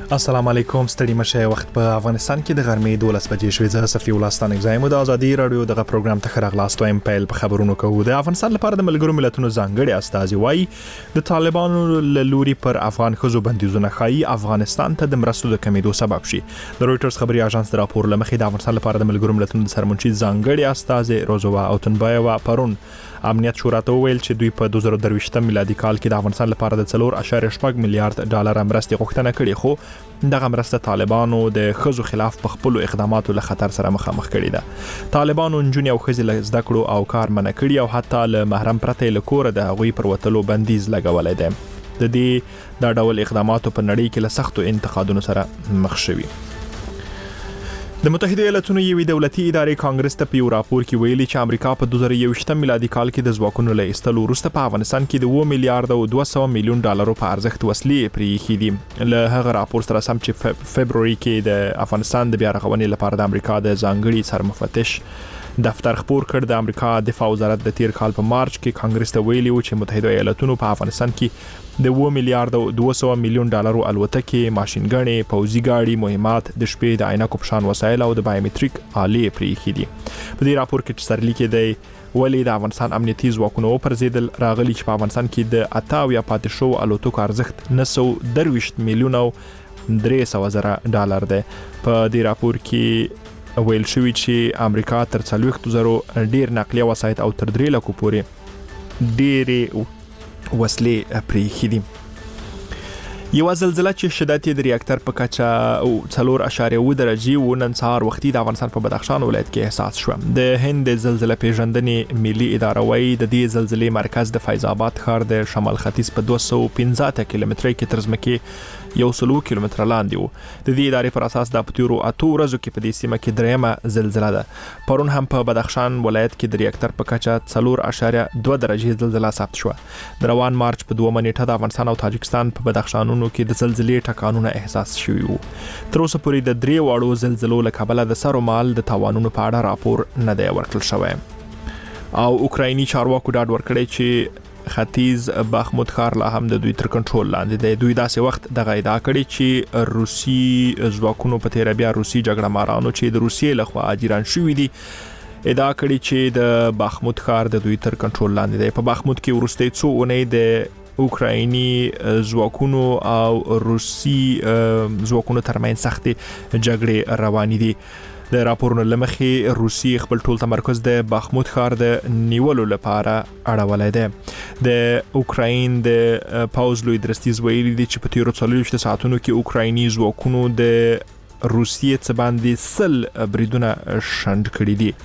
السلام علیکم، ستړي مشه. وخت په افغانستان کې د غرمې 12 بجې شوې. زه صفي الله ستانک زایم د ازادي رادیو دغه پروګرام ته خراغلاست وایم. پیل په خبرونو کوو. د افغانستان لپاره د ملګرو ملتونو ځانګړي استازي وایي د طالبانو لوري پر افغان خزو بندیزونه خایي افغانستان ته د مرستو د کمیدو سبب شي. د رويټرز خبري اژانس د راپور لمخې د افغانستان لپاره د ملګرو ملتونو د سرمنشي ځانګړي استازي روزوا اوتنبایوا پرون امنیت شورا ته ویل چې دوی په 2023 میلادي کال کې د افغانستان لپاره د 4.8 میلیارډ ډالر مرستې غوښتنه کړې، خو دغه مرسته طالبانو د خزو خلاف په خپل اقداماتو له خطر سره مخامخ کړي ده. طالبانو نجونې او ښځې له زده کړو او کار منع کړي او حتی له محرم پرته له کوره د هغوی پر وتلو بندیز لګولای دی. د دې دا ډول اقداماتو په نړۍ کې له سختو انتقادونو سره مخ شوي. د متحده ایالاتونو یوې دولتي ادارې کانګرس ته په یو راپور کې ویلي چې امریکا په 2021 میلادي کال کې د ځواکونو له ایستلو وروسته په افغانستان کې د 2 میلیارډ او 200 میلیون ډالرو په ارزښت وسلې پرېښې دي. له هغه راپور سره سم چې فبروري کې د افغانستان د بیا رغونې لپاره د امریکا د ځانګړي سرمفتش دفتر خبر کړ. د امریکا دفاع وزارت د تیر کال په مارچ کې کانګرس ته ویلي و چې متحده ایالاتونو په افغانستان کې د 2 میلیارډ او 200 میلیون ډالرو الوتکې، ماشينګڼې، پوځي ګاډي، مهمات، د شپې د عینکو په شان وسایل او د بایومټریک آلې پرېښې دي. په دې راپور کې چې سرلیک دی ولې د افغانستان امنیتي ځواکونو پرځیدل راغلي چې په افغانستان کې د 88 پاتې شو الوتکو ارزښت 923 میلیون او 300 زره ډالر دی. په دې راپور کې ویل شوی چې امریکا تر 40,000 ډیر نقلیه وسایط او تر 3 لکو پورې ډېرې وسلې پرېښې دي. یو زلزله چې شدت یې د ریاکټر په کچه 4.7 درجې و نن سهار وختي د افغانستان په بدخشان ولایت کې احساس شو. د هند زلزله پیژندنې ملي اداره وايي د دې زلزلې مرکز د فیض آباد ښار د شمال ختیځ په 215 کیلومترۍ کې تر ځمکې 100 کیلومتره لاندې و. د دې ادارې پر اساس د پتیرو 8 ورځو کې په دې سیمه کې درېمه زلزله ده. پرون هم په بدخشان ولایت کې د ریاکټر په کچه 4.2 درجې زلزله ثبت شو. د روان مارچ په 2 نیټه د افغانستان او تاجکستان په بدخشانونو کې د زلزلې ټکانونه احساس شوي وو. تر اوسه پورې د 3 وړو زلزلو له کبله د سر او مال د تاوانونو په اړه راپور نه دی ورکړل شوی. او اوکرایني چارواکو ډاډ ورکړی چې ختیځ بخمود ښار لا هم د دوی تر کنټرول لاندې دی. دوی داسې وخت دغه ادعا کړې چې روسي ځواکونو په تیر بیا روسي جګړه مارانو چې د روسیې لخوا اجیران شوي دي ادعا کړې چې د بخمود ښار د دوی تر کنټرول لاندې دی. په بخمود کې وروستۍ څو اونۍ د اوکرایني ځواکونو او روسي ځواکونو ترمنځ سختې جګړې روانې دي. د راپورونو لمخې روسي خپل ټول تمرکز د بخمود ښار د نیولو لپاره اړولای دی. د اوکراین د پاوز لوی درستیز ویلي دي چې په تیرو 24 ساعتونو کې اوکرایني ځواکونو د روسیې څخه باندې 100 بریدونه شنډ کړي دي.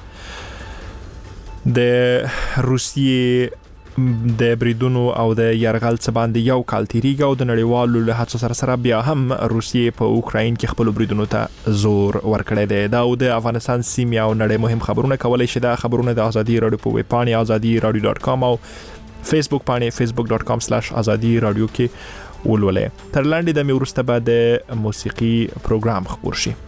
د روسیې د بریدونو او د یرغل څخه باندې یو کال تیریږي او د نړیوالو له هڅو سره بیا هم روسیې په اوکراین کې خپل بریدونو ته زور ورکړی دی. دا د افغانستان سیمه او نړۍ مهم خبرونه کولای شي. دا خبرونه د ازادي رادیو په ویب پاڼې azadi.radio.com او فیسبوک پاڼې facebook.com/azadi.radio کې ولولئ. تر لاندې د وروسته بعد د موسیقي پروګرام خبر شي.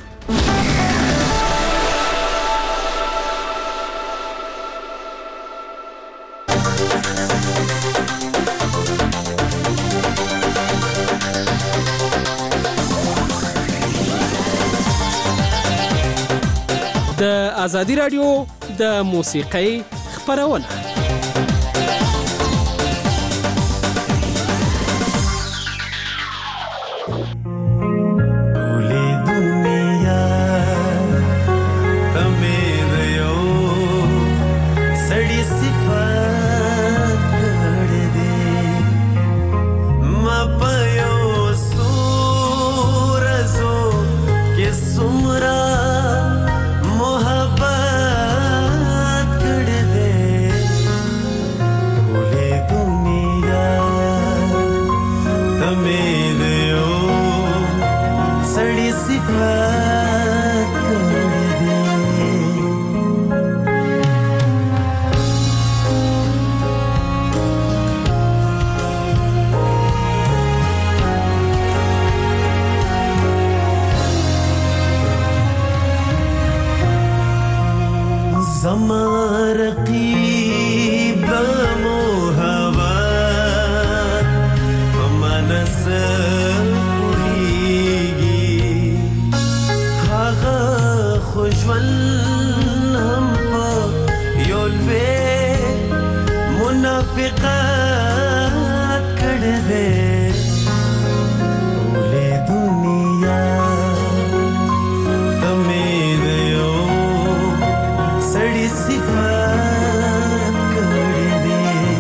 د ازادي رادیو د موسیقۍ خبرونه. موافقت کړې ده ټولې دنیا ته مې د یو سړي صفات کړې ده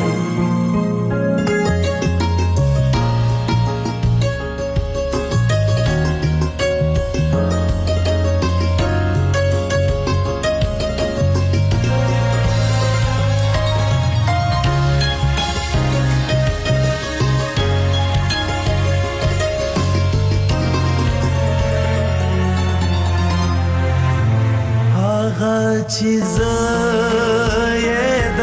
چې زه یې د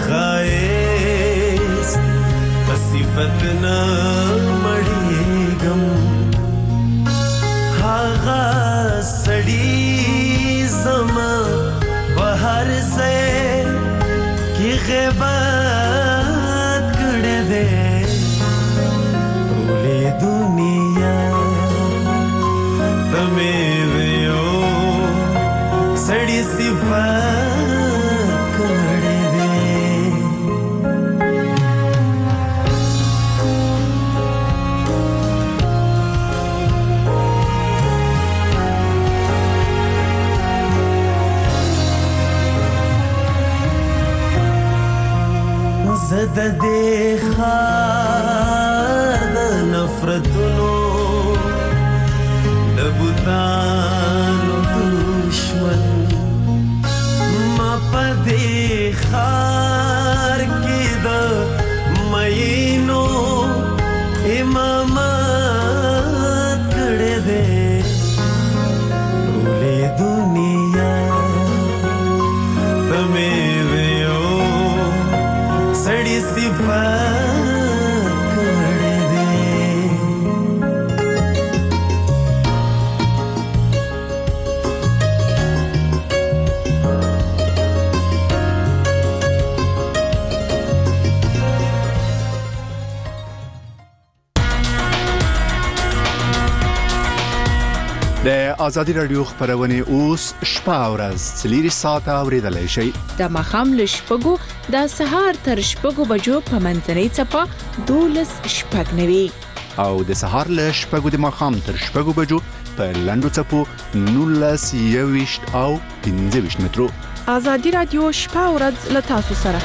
ښایست په صفت نه مړېږم هغه سړي زما په هر ځای کې غیبت کړی دی ټولې دنیا ته مې د یو سړي صفات کړی دی زه د دې ښار د نفرتونو د بوتانو دشمن ما په دې ښار کې د مینو امامت کړی دی ټولې دنیا ته مې د یو سړي صفات کړی دی د ازادي رادیو خبرونه اوس شپه او ورځ 4 ساعته اوریدلای شئ د مخام له شپږو د سهار تر شپږو بجو په منځنۍ څپه 12:09 او د سهار له شپږو د مخام تر شپږو بجو په لندو څپو 19:20 او 15 مترو. ازادي رادیو شپه او ورځ له تاسو سره.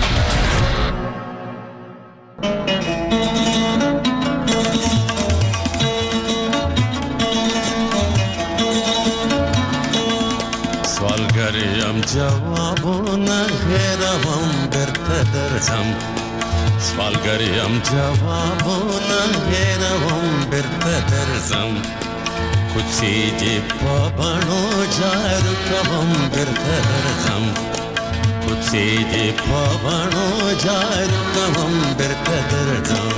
سوالگریم جوابونه هیروم برته درځم سوالگریم جوابونه هیروم برته درځم کوڅې دې په بڼو جارو کوم برته درځم کوڅې دې په بڼو جارو کوم برته درځم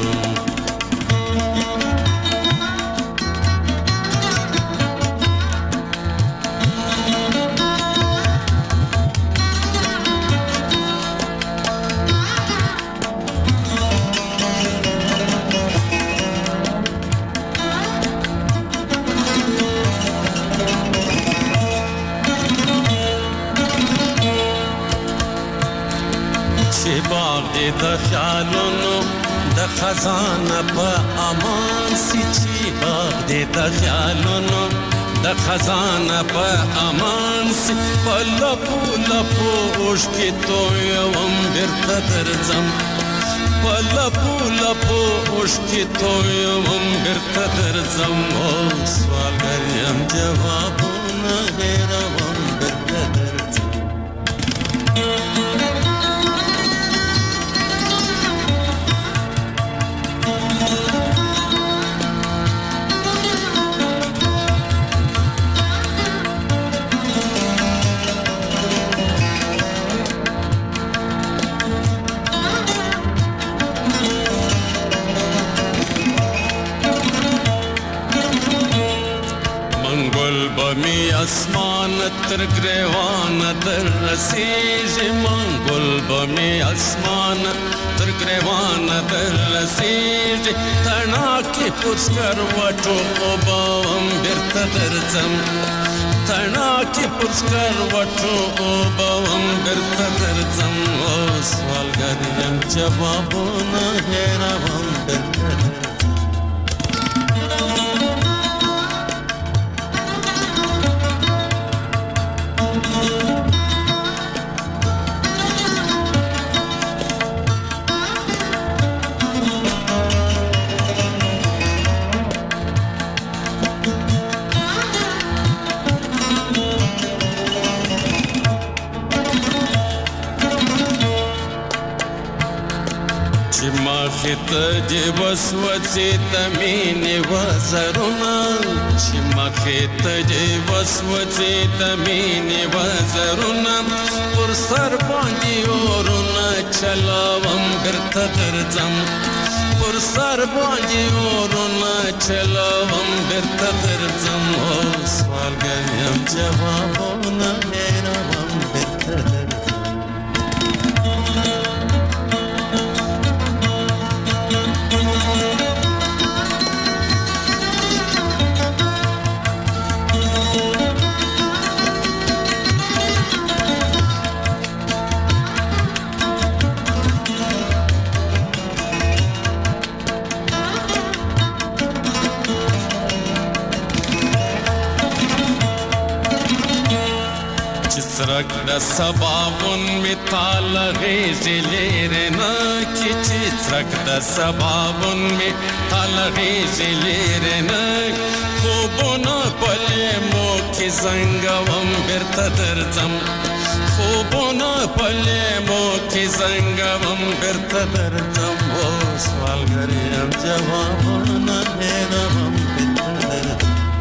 د خیالونو د خزانه په امان سي چې باغ دې د خیالونو د خزانه په امان سي په لپو لپو اوښکې تویوم بیرته درځم په لپو لپو اوښکې تویوم بیرته درځم او سوالګر یم جوابونه هېروم بیرته درځم بمی اسمان تر گریوان در رسیږي منګل بمی اسمان تر گریوان در رسیږي تڼاکې پوڅکر وټو اوبوم بیرته درځم تڼاکې پوڅکر وټو اوبوم بیرته درځم او سوالګر یم جوابونه هېروم درته مخیط دی وسوسې د مینې وزرونه چې مخیط دی وسوسې د مینې وزرونه پر سر باندې اورونه چلاوم بیرته درځم پر سر باندې اورونه چلاوم بیرته درځم سوالګر یم جوابونه هېروم بیرته درځم سرک د سباون می تال غیزی لیرنا چی سرک د سباون می تال غیزی لیرنا خوبونا پلی مو کی زنگوم بیرته درځم خوبونا پلی مو کی زنگوم بیرته درځم سوالګر یم جوابونه هېروم بیرته درځم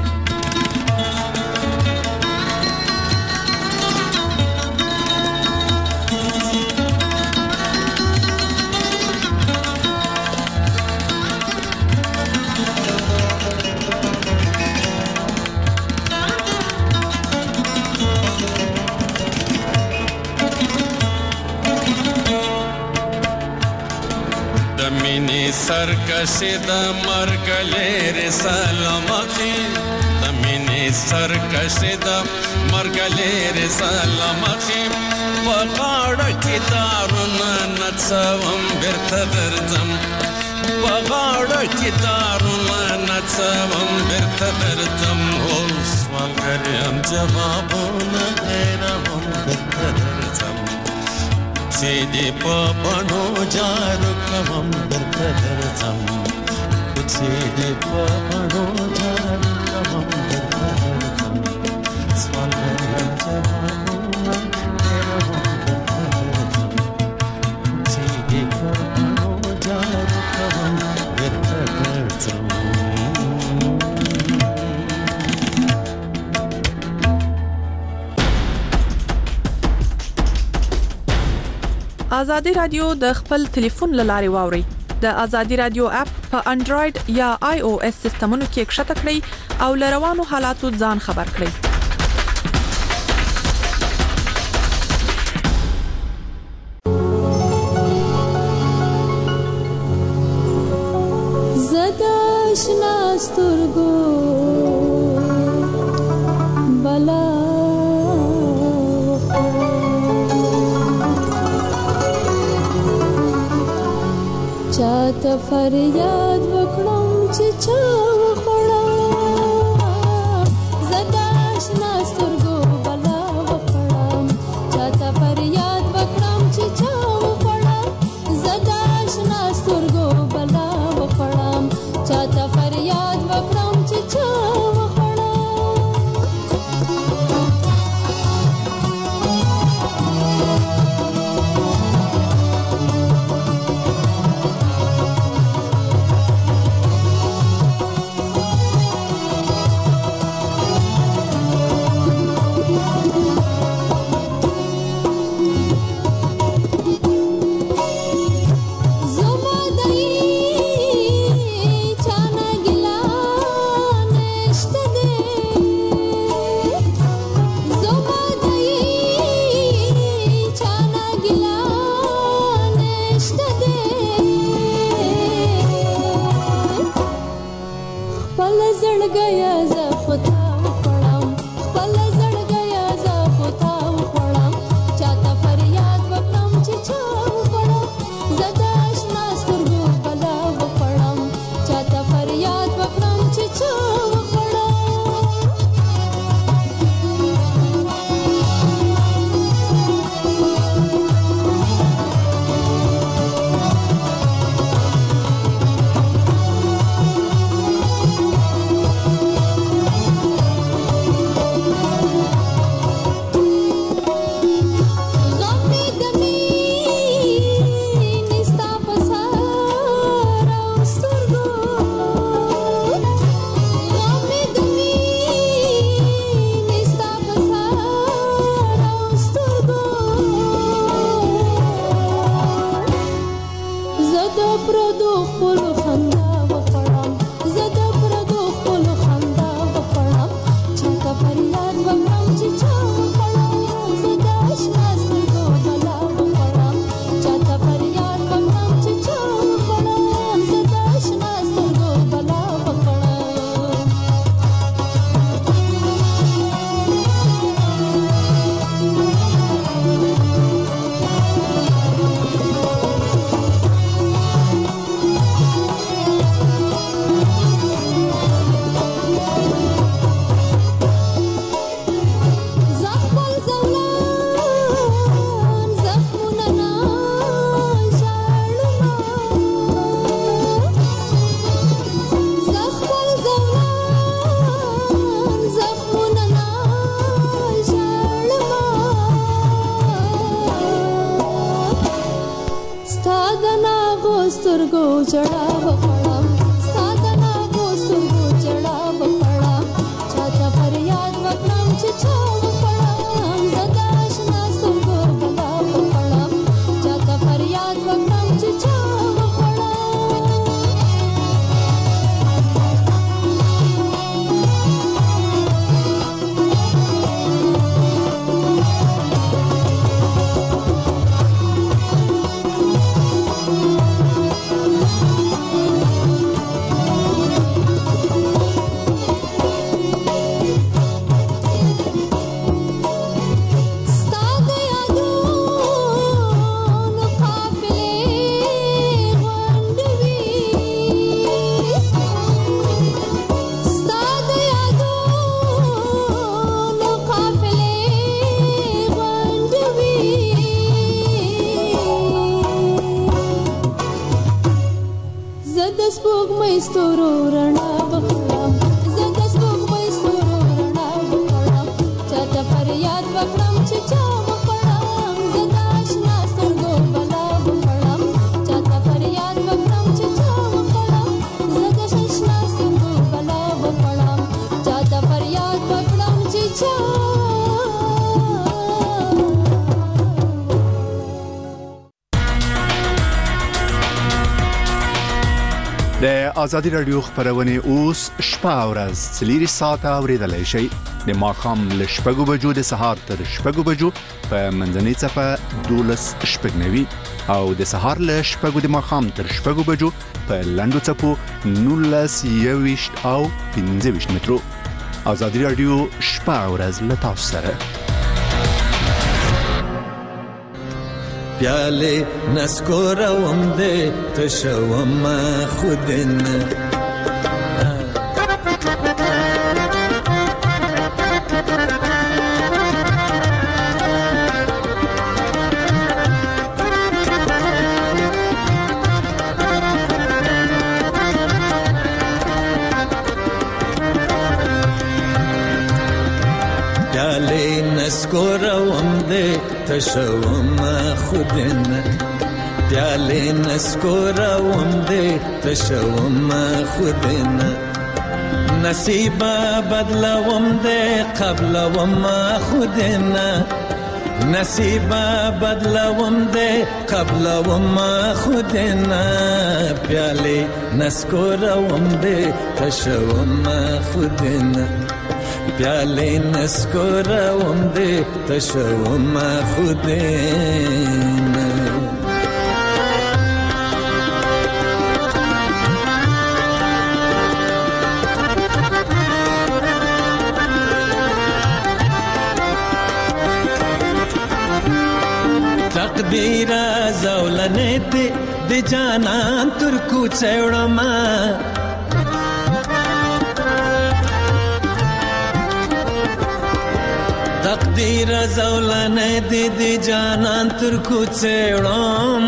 سرکشی د مرګ لري سلامتی د مینې سرکشی د مرګ لري سلامتی په غاړه کې دارونه نڅوم بیرته درځم په غاړه کې دارونه نڅوم بیرته درځم سوالګر یم جوابونه هېروم بیرته درځم چې دې په بڼو جارو کوم درته درځم چې دې په بڼو جارو کوم درته درځم سوالګر یم جوابونه هېروم درته درځم چې دې په بڼو جارو کوم درته درځم آزادی رادیو د خپل ټلیفون لاري واوري د آزادی رادیو اپ په انډراید یا آی او اس سیستمونو کې ښکته کړئ او لروانو حالاتو ځان خبر کړئ زدا شناسترګو بلا چاته فریاد وکړم چې چا وخړم زدا شنا سترګو بلا وکړم چاته فریاد وکړم چې چا وخړم زدا شنا سترګو بلا وکړم چاته فریاد وکړم چې چا سترګو جړا وکړم سادنا کو سترګو جړا وکړم چاته فریاد وکړم چې چا وکړم زدا آشنا سترګو بلا وکړم چاته فریاد وکړم چې چا ستورو رڼا وکړم زه د سپوږمۍ ستورو رڼا وکړم چاته فریاد وکړم چې چا وکړم زه د آشنا سترګو بلا وکړم چاته فریاد وکړم چې چا وکړم زه د آشنا سترګو بلا وکړم چاته فریاد وکړم چې چا د ازادي رادیو خبرونه اوس شپه او ورځ 3 ساعته اوریدلای شئ د ماښام له 6 بجو د سهار تر 6 بجو په منځنۍ صفه 12:09 او د سهار له 6 د ماښام تر 6 بجو په لنډو صفو 19:20 او 15 مترو. ازادي رادیو شپه او ورځ له تاسو سره. پیاله نسکورم دې تشوم خودن پیاله نسکورم دې تشوم خودن پیاله نسکورم دې تشوم خودن نصیب بدلوم دې قبلوم خودن نصیب بدلوم دې قبلوم خودن پیاله نسکورم دې تشوم خودن پیاله نسکورم دې تشوم خودن تقدیر زولنه دې د جانان تر کوڅوړم تقدیر زولنه دې د جانان تر کوڅوړم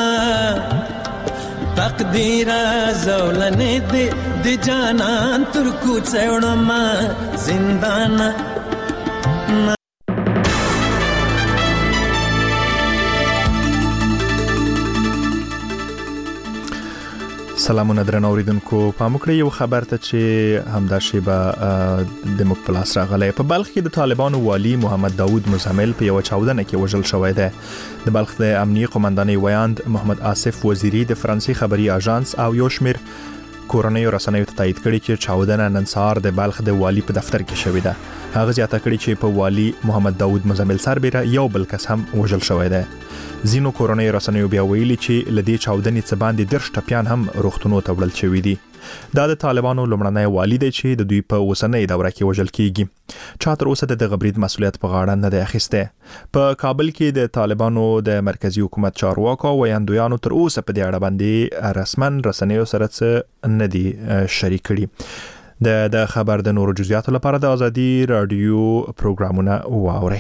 تقدیر زولنه دې د جانان تر کوڅوړم زندان سلامونه درنو اوریدونکو پام وکړئ یو خبر ته چې همدا شیبه د مقبلاس راغلی په بلخ کې د طالبانو والی محمد داوود مزمل په یو چاودنه کې وژل شوی دی د بلخ د امنیي قومندانۍ ویاند محمد آصف وزیری د فرانسې خبري اژانس او یو شمېر کورنۍ رسنیو ته تایید کړي چې چاودنه نن سهار د بلخ د والی په دفتر کې شوې ده هغه زیاته کړي چې په والی محمد داوود مزمل سربېره یو بل کس هم وژل شوی دی زینو کورنۍ رسنیو بیا ویلي چې لدې چاودنې څخه باندې 10 ټپيان هم روغتونو ته وړل شوی دي دا د طالبانو لومړنی والی دی چې د دوی په اوسنۍ دوره کې وژل کیږي چا تر اوسه د غبرید مسولیت په غاړه نه دی اخیسته په کابل کې د طالبانو د مرکزی حکومت چارواکو ویاندویانو تر اوسه په دې اړه باندې رسمن رسنیو سره څه نه دي شریک کړي د خبر د نورو جزئیاتو لپاره د ازادي رادیو پروګرامونه واورئ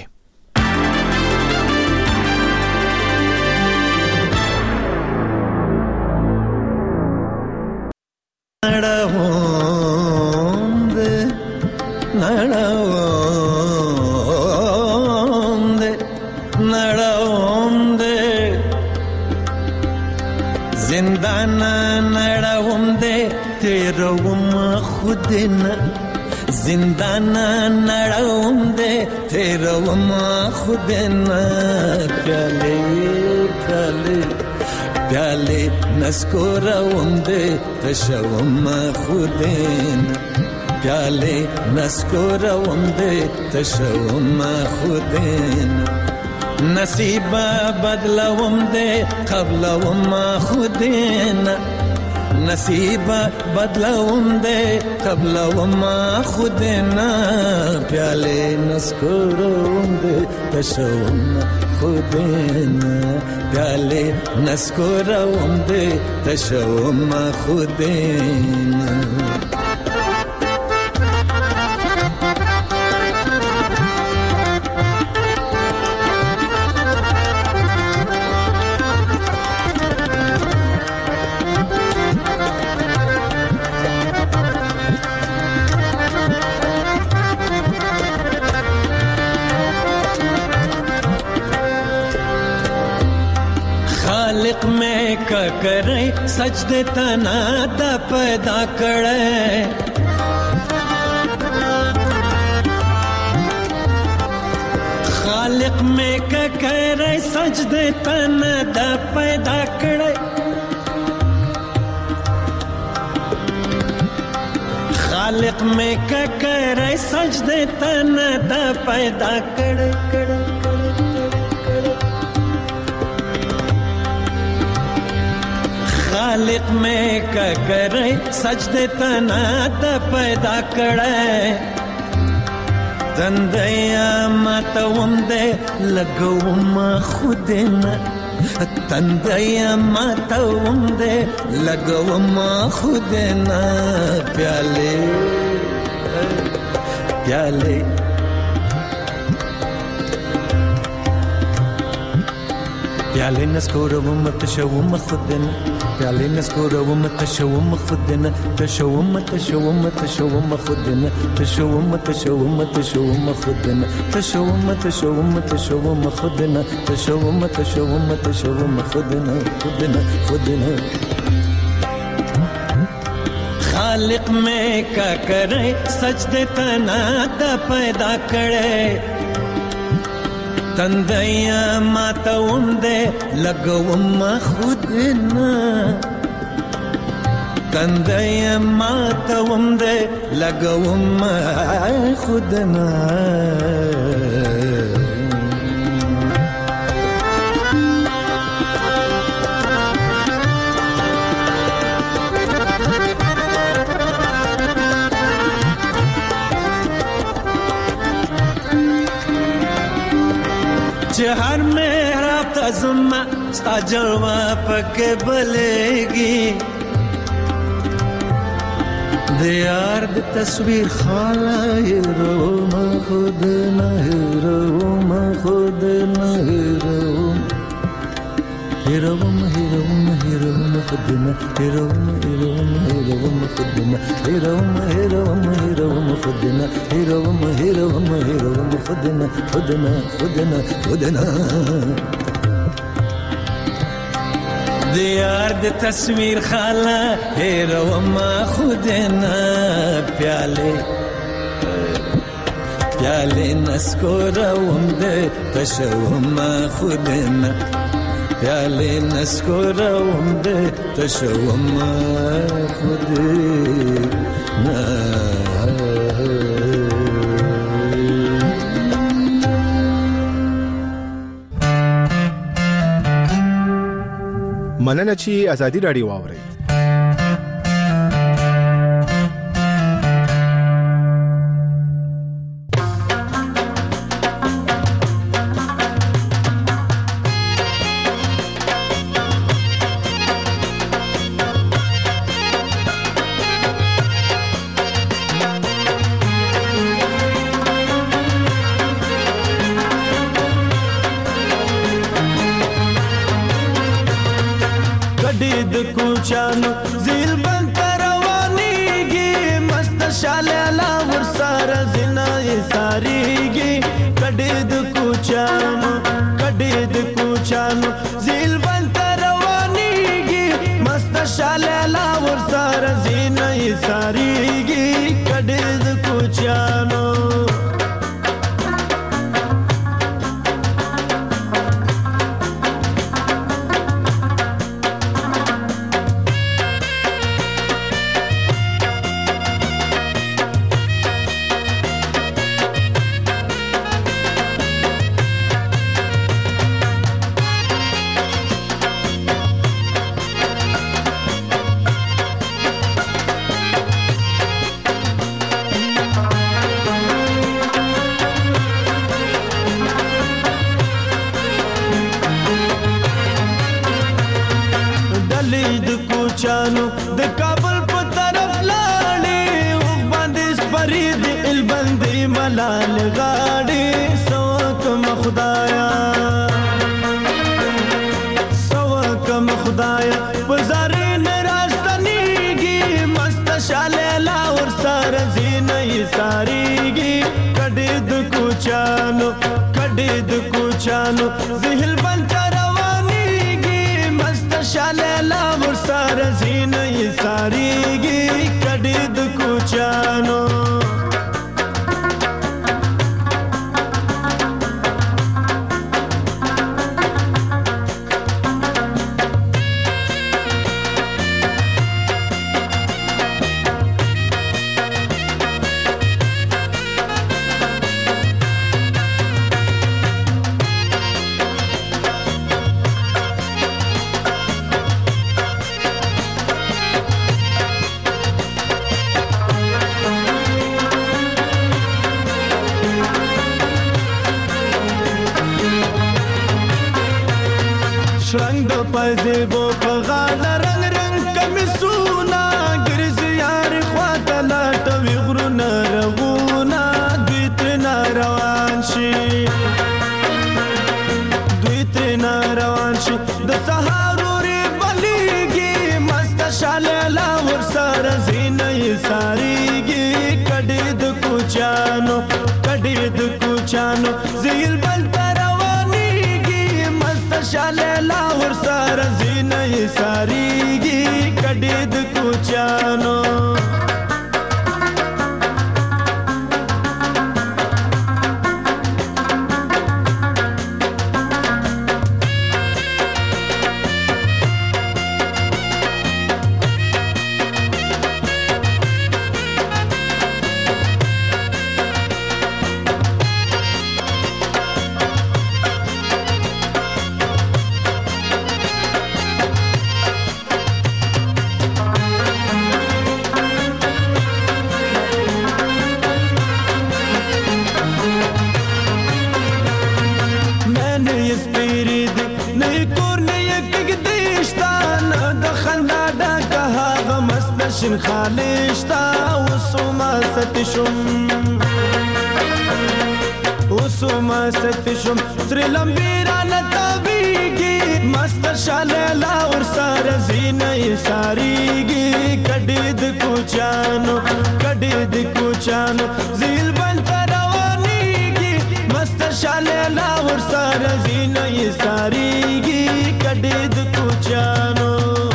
زندان نړوم دې تیروم خودنا زندان نړوم دې تیروم خودنا پیاله پیاله پیاله نسکوروم دې تشوم خودنا پیاله نسکوروم دې تشوم خودنا نصیب بدلوم دې قبلوم خودنا نصیب بدلوم دې قبلوم خودنا پیاله نسکوروم دې تشوم خودنا پیاله نسکوروم دې تشوم خودنا خالق میں کا کرے سجدے تنا دا پیدا کرے خالق میں کا کرے سجدے تنا دا پیدا کرے خالق میں کا کرے سجدے تنا دا پیدا کرے خالق میں کا کرے سجدے تنا دا پیدا کرے تندیا ماتوم دے لگوم خودنا تندیا ماتوم دے لگوم خودنا پیالے پیالے پیالے نسکوروم تشوم خودنا پیالے نسکوروم تشوم خودنا تشوم تشوم تشوم خودنا تشوم تشوم تشوم خودنا تشوم تشوم تشوم خودنا تشوم تشوم تشوم خودنا خودنا خودنا خالق میں کا کرے سجدے تنا دا پیدا کرے تندیا ماتوم دے لگوم خودنا تندیا ماتوم دے لگوم خودنا हर मेरा तज़ुम्मा स्ता जलवा पके बलेगी दियार दी तस्वीर खाला हिरोम खुद न हिरोम खुद न हिरोम हिरोम हिरोम हिरोम खुद न हिरोम हिरोम हिरोम खुद न हिरोम हिरोम हिरोम खुद न हिरोम हिरोम हिरोम खुद न खुद न खुद न खुद न दियार दी तस्वीर खाला हिरोम खुद न प्याले प्याले नस्कोरोम दे तशोम खुद न प्याले नस्कोरोम दे तशोम खुद न مننه چې ازادي رادیو واوري کوچانو زیل بند روانیږي مست شاله لا ورسره زنای ساریږي کډې د کوچانو زیل بند روانیږي ډلې د کوچانو د کابل په طرف لاړې اوغ باندې سپرې د البندې ملال غاړې سوکم خدایا سوکم خدایا وزارین راستنیږي مست شالیلا ور سره زینې ساریږي کډې د کوچانو کډې د کوچانو زهل بند روانيږي مست شالیلا ور سره زینې ساریږي کډې د کوچانو شرنګ د پزیبو په غاړه رنگ رنگ کمیسونه ګرځي یار خواته لاټوي غرونه رغونه دوی ترې روان شي دوی ترې روان شي د سهار ورې بلیږي مست شالیلا ور سره زینې ساریږي کډې د کوچانو کډې د کوچانو زیل بل شالیلا ور سره زینې ساریږي کډې د کوچانو شین خالشتا وسوما ستشم وسوما ستشم سری لمبیرا نتاویگی مست شالیلا ور سره زینې ساریږي کډې د کوچانو کډې د کوچانو زیل بند روانيږي مست شالیلا ور سره زینې ساریږي کډې د کوچانو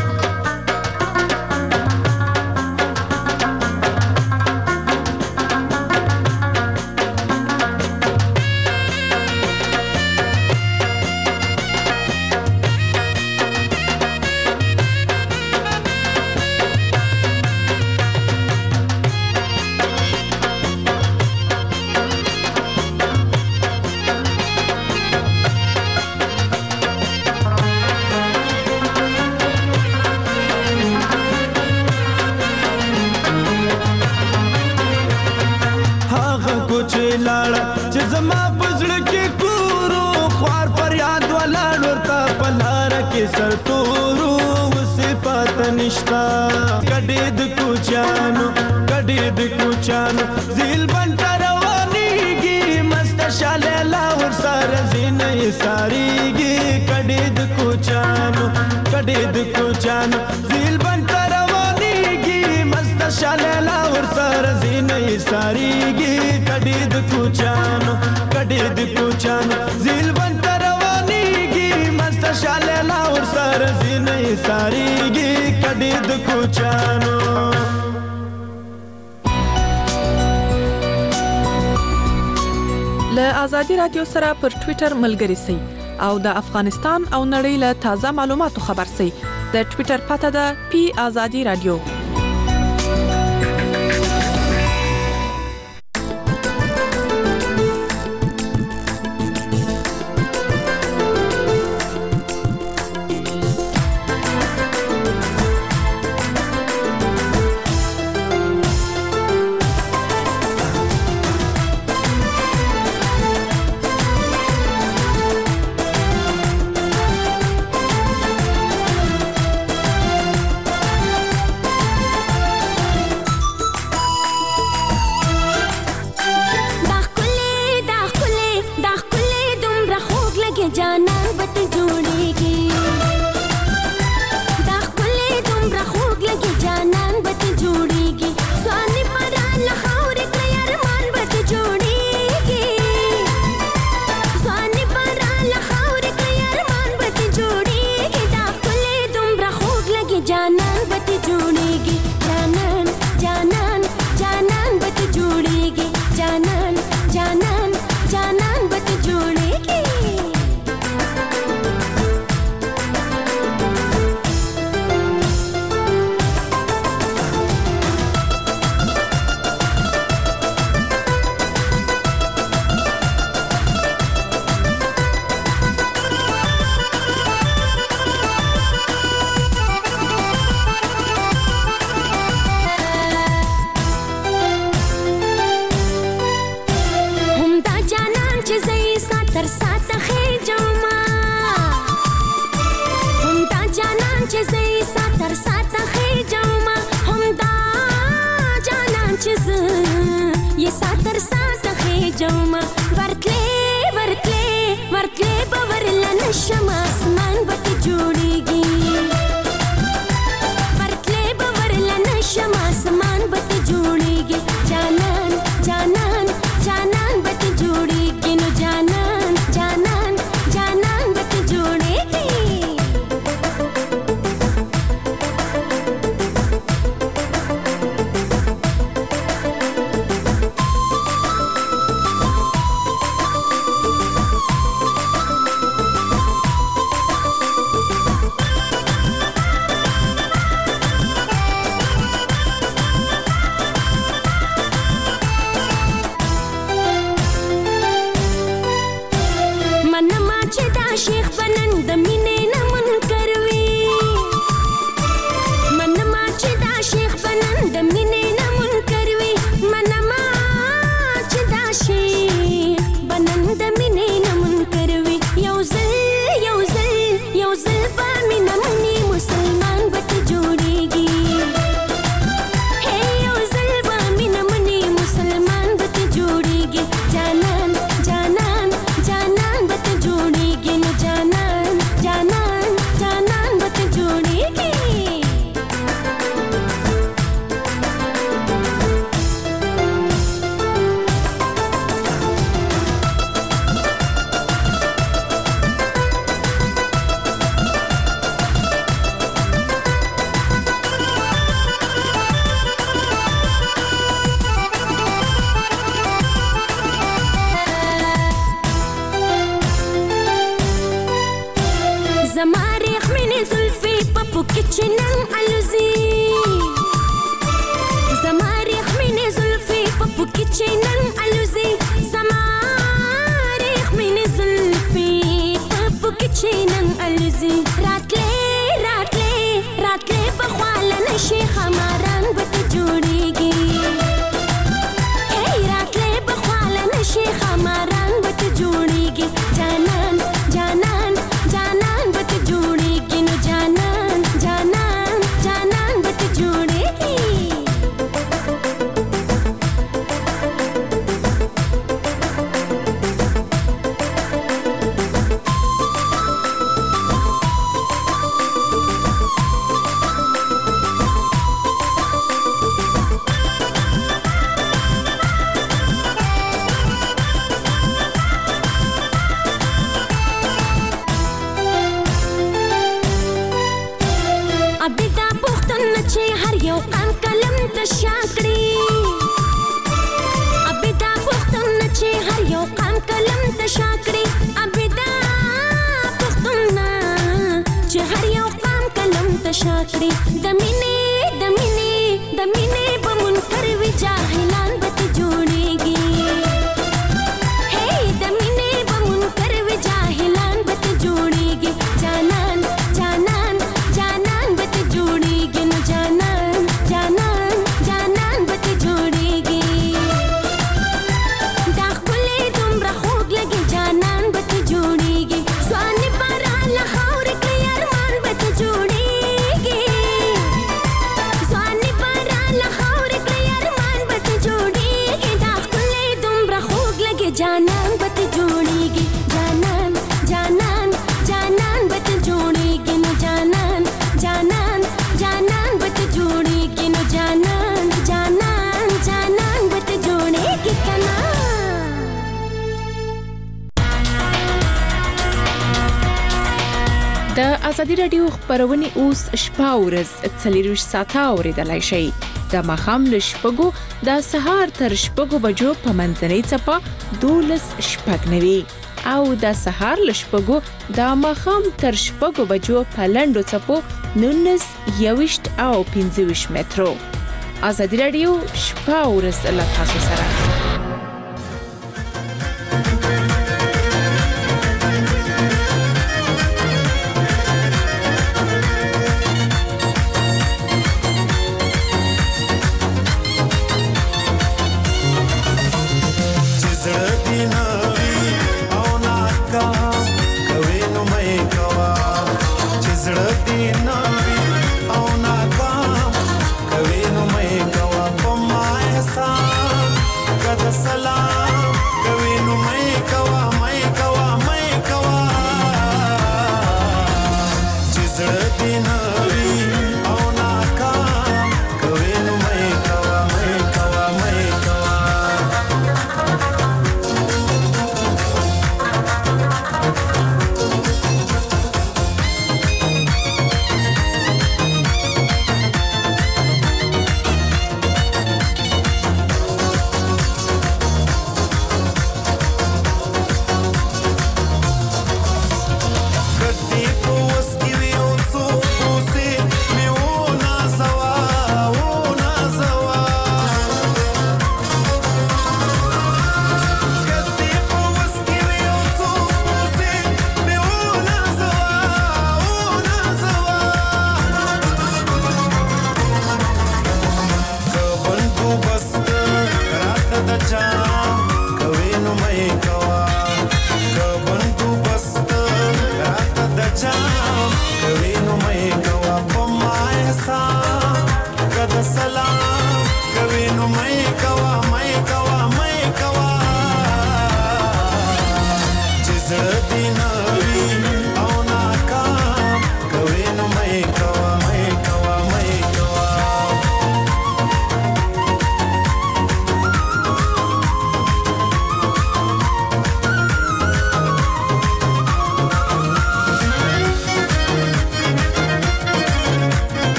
لاړه چې زما پزړه کې کورو خوار فریاد ولاړ ورته په لاره کې سرتورو وصفات نشتا کډې د کوچانو کډې د کوچانو زیل بند روانيږي مست شالیلا ور سره زینې ساریږي کډې د کوچانو کډې د کوچانو زیل بند روانيږي مست شالیلا ور سره زینې ساریږي کډې د کوچانو کډې د کوچانو زیل بند روانيږي مست شالیلا ور سره زینې ساریږي کډې د کوچانو له آزادي رادیو سره پر ټوئیټر ملګري سئ او د افغانستان او نړۍ له تازه معلوماتو خبر سئ د ټوئیټر پته ده پی آزادي رادیو کې چنن الوزي زماري خمینه زلفي پپو کې چنن الوزي زماري خمینه زلفي پپو کې چنن الوزي راتلې په خواله نشي خماران بت جوړيږي راتلې په خواله نشي خماران بت جوړيږي جانان بت جوړيږي نو جانان بت جوړيږي شاکړي د مینې په منکر وی جاهلان بت جوړيږي د مینې په منکر وی جاهلان بت جوړيږي جانان بت جوړيږي نو جانان بت جوړيږي دا خپلې دومره خوږ لګي جانان بت جوړيږي ځوان پر الله خور کې ارمان بت جوړيږي جانان بت جوړيږي جانان بت جوړيږي نو جانان بت جوړيږي نو جانان بت جوړيږي کنا د ازادي رادیو خبرونه اوس شپه ورځ 24 ساعته اوریدلای شئ د ماښام له شپږو د سهار تر شپږو بجو په منځنۍ څپه 12:09 او د سهار له شپږو د ماښام تر شپږو بجو په لنډو څپو 19:20 او 25 مترو. ازادي رادیو شپه ورځ له تاسو سره. So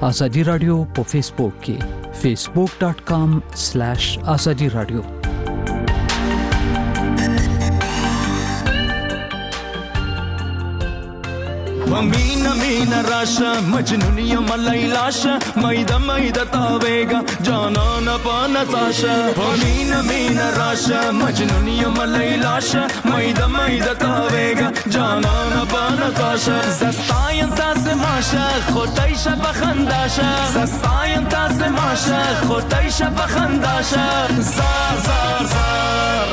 ازادي رادیو په فیسبوک کې facebook.com/azadi radio Mina mina rasha majnuniya malailasha maida maida tavega jana na pana sasha mina mina rasha majnuniya malailasha maida maida tavega jana na pana sasha zastayan tas masha khotaisha bakhandasha zastayan tas masha khotaisha bakhandasha zar zar zar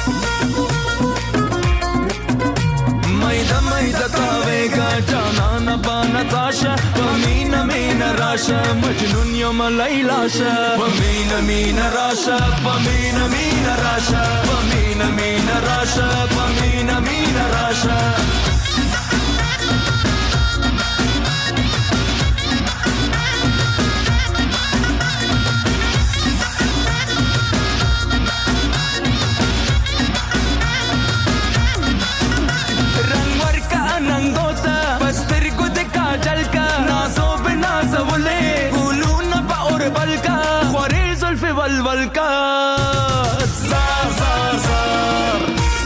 maida tavega jana na bana tasha pamina mina rasha majnun yom lailasha pamina mina rasha pamina mina rasha pamina mina rasha pamina mina rasha والका زار زار زار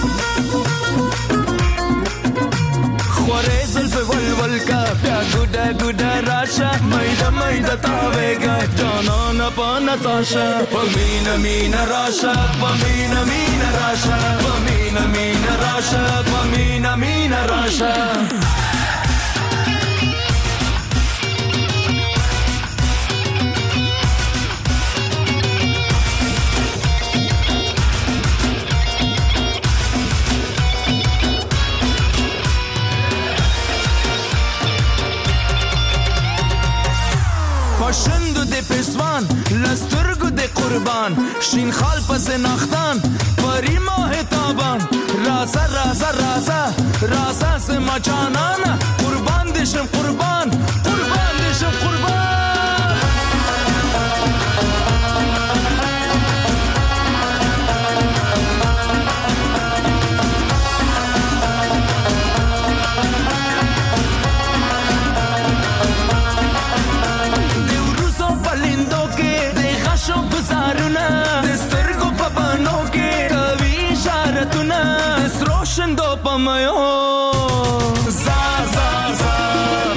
خوره زلف والولکا بیا گودا گودا راشا میدا میدا تاویگا جانانا پانا تاشا پمینا مینا راشا پمینا مینا راشا پمینا مینا راشا پمینا مینا راشا پاشندو دی پسوان لسترگو دی قربان شین خال پس نختان پری ماه تابان رازا رازا رازا رازا سے مچانانا قربان دیشم قربان قربان دیشم قربان روشندو پمایو زار زار زار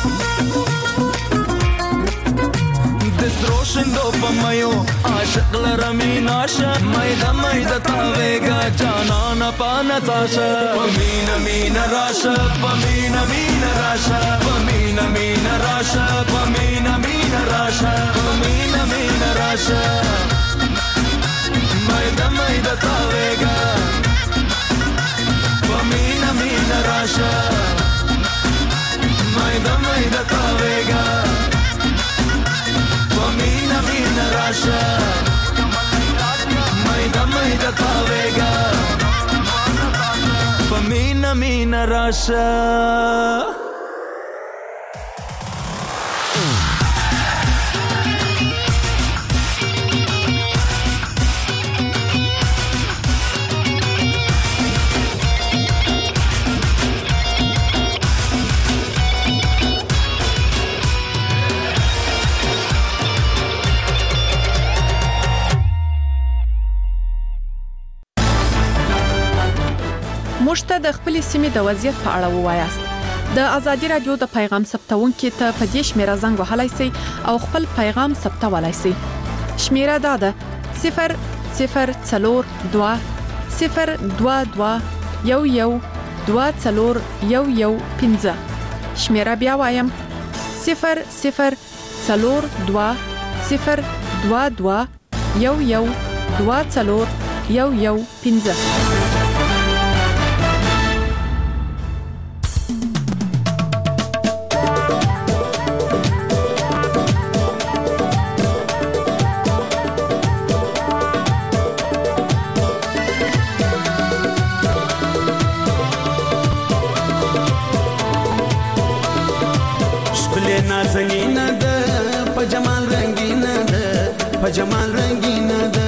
دس روشندو پمایو عاشق لرمین آشا میدا میدا تاویگا جانانا پانا تاشا پمینا مینا راشا پمینا مینا راشا پمینا مینا راشا پمینا مینا راشا پمینا مینا راشا میدا میدا تاویگا پمینا مینا راشا میدا میدا تاویگا پمینا مینا راشا میدا میدا تاویگا پمینا مینا راشا موږ ته د خپلې سیمې د وضعیت په اړه ووایاست. د ازادي رادیو د پیغام ثبتونکو ته په دې شمیره زنګ وهلای شئ او خپل پیغام ثبتولای شئ. شمیره دا ده 0042 022 11 2415. شمیره بیا وایم 0042 022 11 2415. نازنینه ده په جمال رنگینه ده په جمال رنگینه ده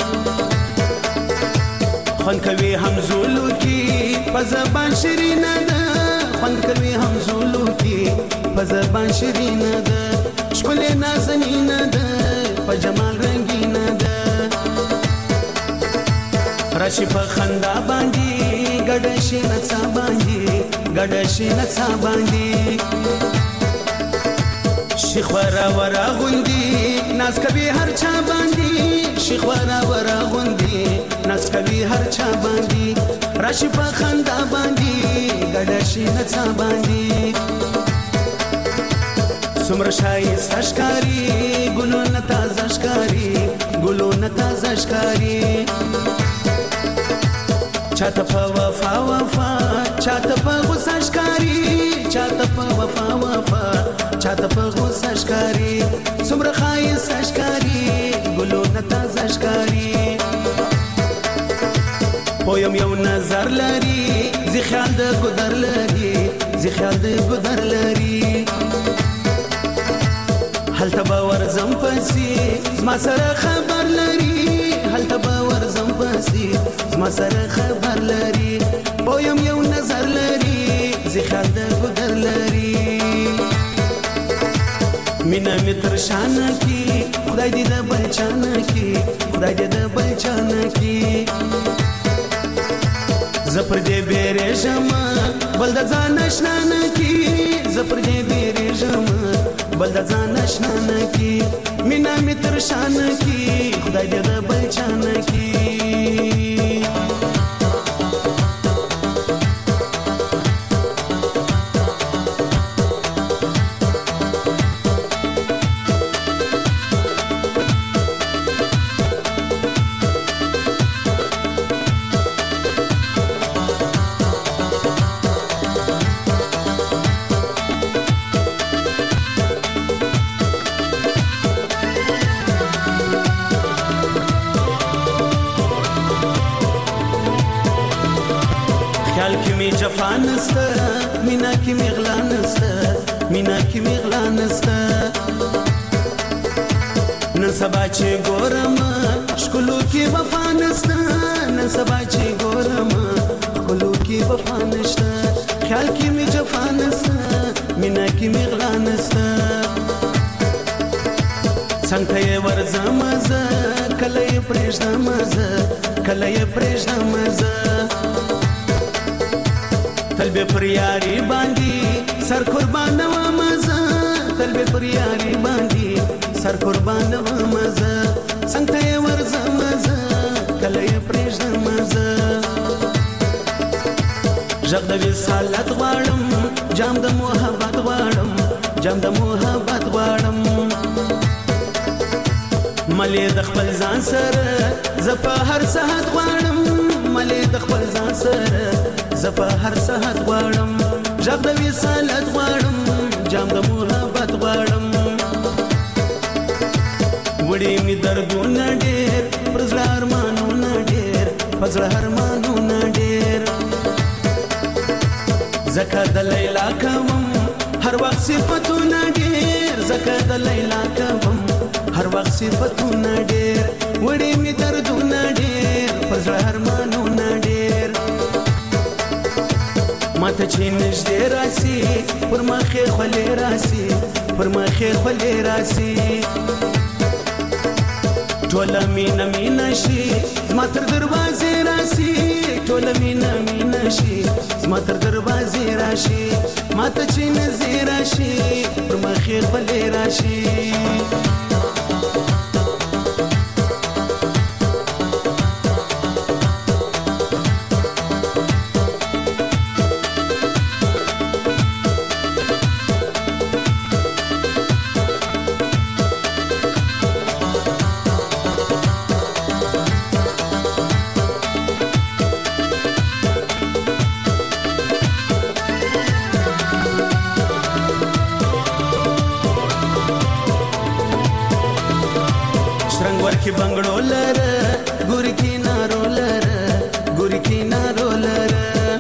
خوان کوي همزولو کی په زبان شیرینه ده خوان کوي همزولو کی په زبان شیرینه ده ښکلې نازنینه ده په جمال رنګینه ده راشي په خندا باندې ګډه شي نڅا باندې ګډه شي نڅا باندې شیخ ورا ورا غوندي ناز کوي هر چا باندې شیخ ورا ورا غوندي ناز کوي هر چا باندې راشي په خندا باندې ګډه شي نڅا باندې څومره شایسته ښکاري ګلونه تازه ښکاري ګلونه تازه ښکاري چاته په وفا وفا چاته په غوسه ښکاري چاته په وفا وفا چاته په غوسه ښکاري څومره ښایسته ښکاري ګلونه تازه ښکاري پویم یو نظر لري زی خیال د ګودر لري زی خیال د ګودر لري هلته به ورځم پسې زما سره خبر لري هلته به ورځم پسې زما سره خبر لري پویم یو نظر لري زی خیال د ګودر لري مینا می تر شانه کی خدای دې د بل چانه کی خدای دې د بل چانه کی زپر دې بیرېږم بل د ځان آشنا نه کی زپر دې بیرېږم بل د ځان آشنا نه کی مینا می تر شانه کی خدای دې د بل چانه کی خیال کی می جفا نسته مینا کی می غلا نسته مینا کی می غلا نسته نن سبا چې ګورم ښکلو کی وفا نسته نن سبا چې ګورم ښکلو کی وفا نشته خیال کی می جفا نسته مینا کی می غلا نسته څنګه یې ورځم زه کله یې پرېږدم زه کله یې پرېږدم زه تل به پر یاري باندې سر قربان وم زه تل به پر یاري باندې سر قربان وم زه څنګه یې ورځم زه کله یې پرېږدم زه غږ د وصالت غواړم جام د محبت غواړم جام د محبت غواړم ملې د خپل ځان سره زه په هر ساعت غواړم ملې د خپل ځان سره زه په هر ساعت غواړم غږ د وصالت غواړم جام د محبت غواړم وړي مې دردونه ډېر پر زړه ارمانونه ډېر په زړه ارمانونه ډېر ځکه د لیلا کوم هر وخت صفتونه ډېر ځکه د لیلا کوم هر وخت صفتونه ډېر وړي مې دردونه ډېر په زړه ارمانونه ډېر ماته چې نږدې راسي پر مخې خولې راسي پر مخې خولې راسي ټوله مینه مینه شي زما تر دروازې راسي ټوله مینه مینه شي زما تر دروازې راشي ماته چې نږدې راشي پر مخې خولې راشي की बंगड़ो लर गुर की नारो लर गुर की नारो लर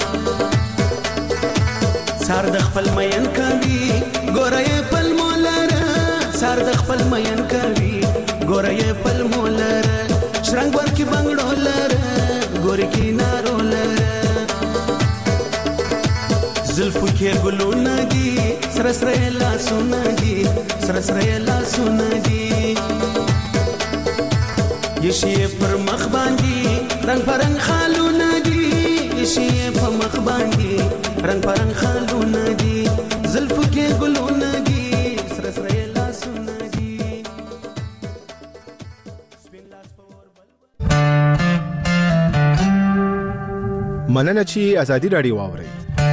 सार د خپل مین کوي ګورې پل مولر سار د خپل مین کوي ګورې پل مولر شرنګ ور کی بنگړو لر ګور کی نارو لر زلفو کې ګلونه دي سره سره لاسونه دي سره سره لاسونه دي یشي پر مخ باندې رنگ پرنګ خالونه دي یشي په مخ باندې رنگ پرنګ خالونه دي زلفو کې ګلونه دي سره سره لاسونه دي مننه چې ازادي رادیو واوري.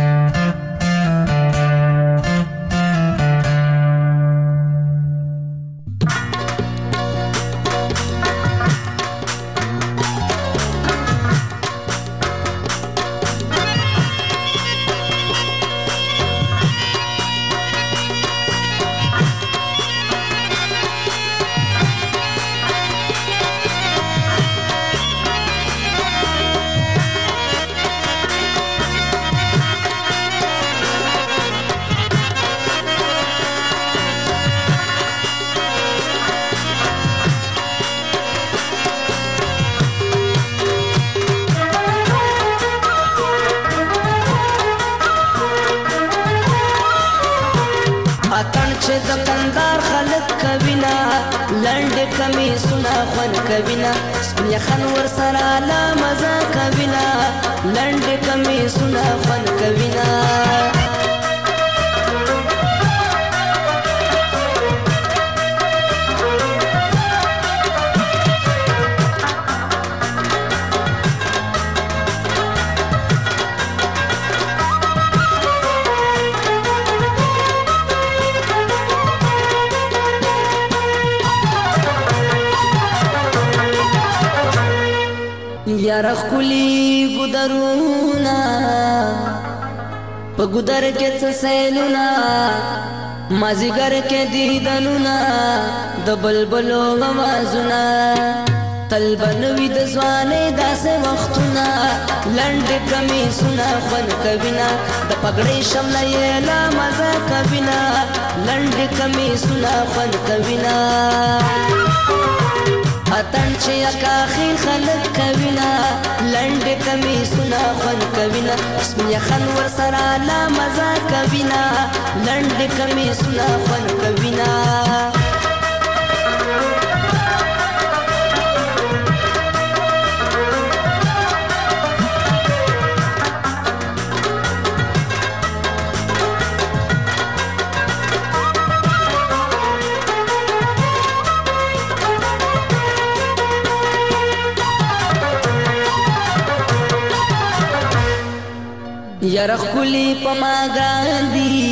کوینا سپین خان ور سره لا مزه کوینا لند کمی سنا فن کوینا یار خلی ګدرونا په ګدر کې څه سیلونا مازیګر کې دیدنونا د بلبلو आवाजونه تل بنوي د ځواني داسې وختونه لند کمی سنا خون کوینا د پګړې شمله یې لا مزه کوینا لند کمی سنا خون کوینا اتن چې اکاخیر خلک کوینا لند کمی سنا خون کوینا اسمي خان ور سره لا مزه کوینا لند کمی سنا خون کوینا یار خلی پما ګاندی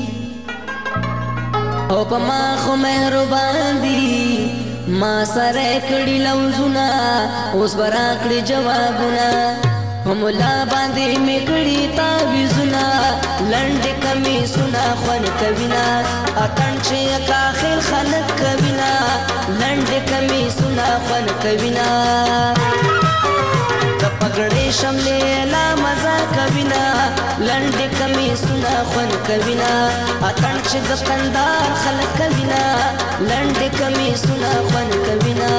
او پما خو مهربان دی ما سره کړي لوزونه اوس برا کړي جوابونه هملا باندې میکړي تعویذونه لند کمی سنا خون کوینا اتن چې اخر خلک کوینا لند کمی سنا خون کوینا پګړې شملې لا مزه کوینا لند کمی سنا خون کوینا اتن چې د قندار خلک کوینا لند کمی سنا خون کوینا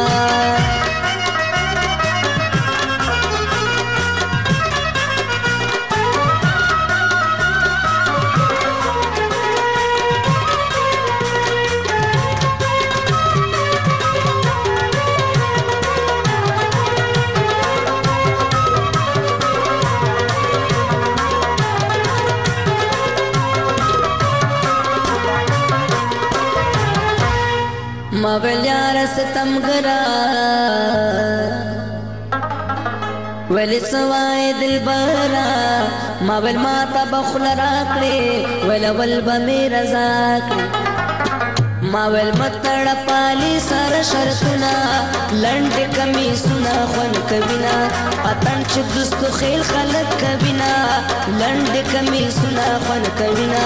ما بلیار ستم گرا ولی سوائے دل برا ما بل ماتا بخل راکڑے ولا ولبا میرا زاکڑے ما بل متڑ پالی سار شرطنا لند کمی سنا خون کبینا اتن چھ دستو خیل خلق کبینا لند کمی سنا خون کبینا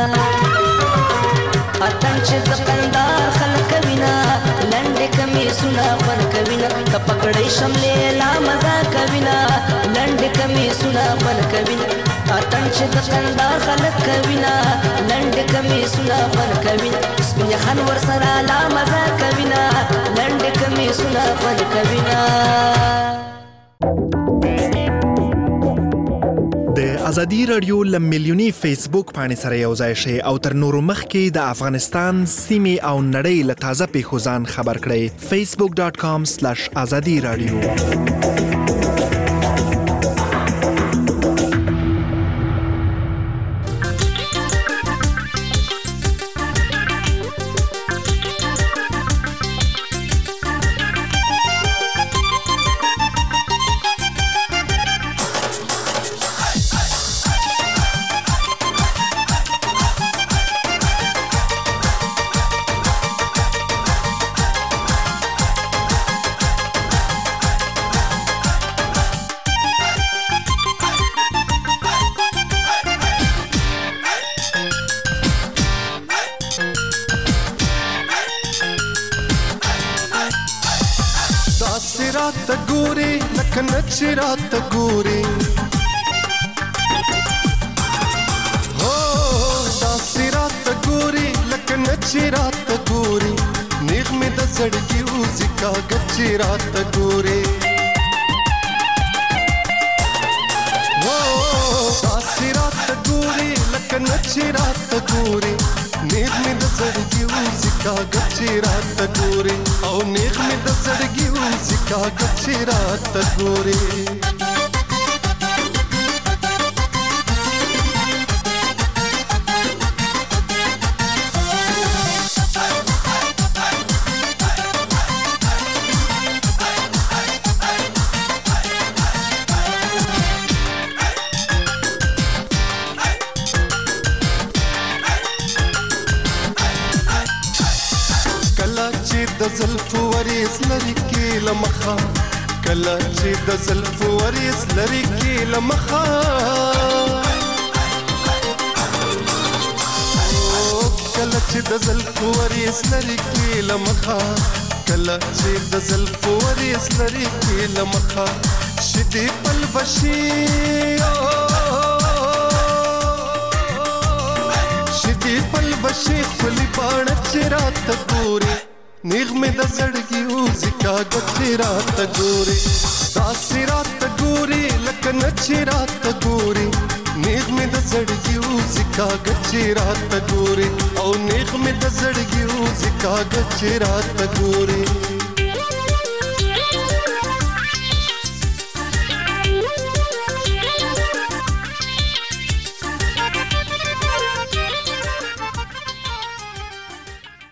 اتن چې د قندار خلک کوینا لند کمی سنا خون کوینا د پګړې شملې لا مزه کوینا لند کمی سنا خون کوینا اتن چې د قندار خلک کوینا لند کمی سنا خون کوینا اسمي خان ور سره لا مزه کوینا لند کمی سنا خون کوینا د ازادي رادیو لملیونی فیسبوک باندې سره یو ځای شي او تر نورو مخکې د افغانستان سیمې او نړۍ له تازه پیښو ځان خبر کړئ. facebook.com/azadi radio. रात गोरी हो दासी रात गोरी लकन अच्छी रात गोरी नीग में दसड़ की उजिका गच्ची रात गोरी हो दासी रात गोरी लकन अच्छी रात गोरी नीग में दसड़ की उजिका गच्ची रात गोरी औ नीग में दसड़ की उजिका गच्ची रात गोरी زلف وريس لريكي لمخا كلا جيد زلف وريس لريكي لمخا كلا جيد زلف وريس لريكي لمخا كلا جيد زلف وريس لريكي لمخا شدي بالبشي شدي بالبشي خلي بانت رات پوری نیغ میں دا زڑگی اوزکا گچی رات گوری داسی رات گوری لکن اچھی رات گوری نیغ میں دا زڑگی اوزکا گچی رات گوری او نیغ میں دا زڑگی اوزکا گچی رات گوری